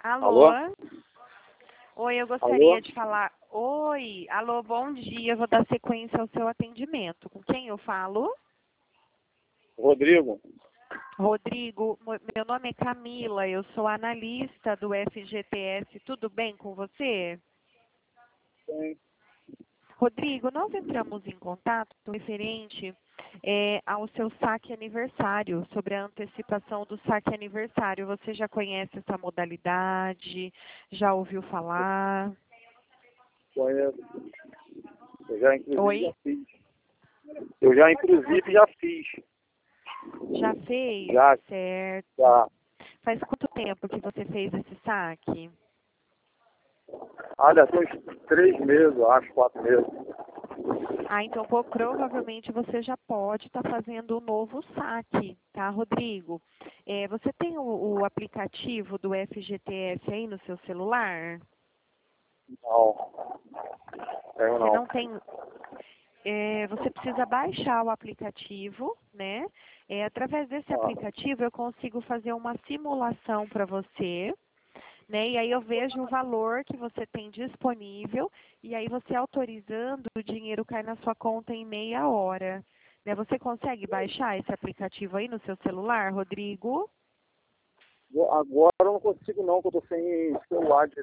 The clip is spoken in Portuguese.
Alô? Alô? Oi, eu Alô? gostaria de falar. Oi, alô, bom dia. Eu vou dar sequência ao seu atendimento. Com quem eu falo? Rodrigo? Rodrigo, meu nome é Camila, eu sou analista do FGTS. Tudo bem com você? Sim. Rodrigo, nós entramos em contato referente ao seu saque aniversário, sobre a antecipação do saque aniversário. Você já conhece essa modalidade? Já ouviu falar? Conheço. Eu já inclusive Oi? já fiz. Eu já inclusive já fiz. Já fez? Já, Certo. já. Faz quanto tempo que você fez esse saque? Olha, tem uns 3 meses, eu acho, 4 meses. Ah, então provavelmente você já pode estar fazendo um novo saque, tá, Rodrigo? Você tem o aplicativo do FGTS aí no seu celular? Não. Tenho Você não. não tem. Você precisa baixar o aplicativo, né? Através desse Ah, aplicativo eu consigo fazer uma simulação para você, né? E aí eu vejo o valor que você tem disponível e aí você autorizando, o dinheiro cai na sua conta em meia hora. Né? Você consegue baixar esse aplicativo aí no seu celular, Rodrigo? agora eu não consigo não, porque eu tô sem celular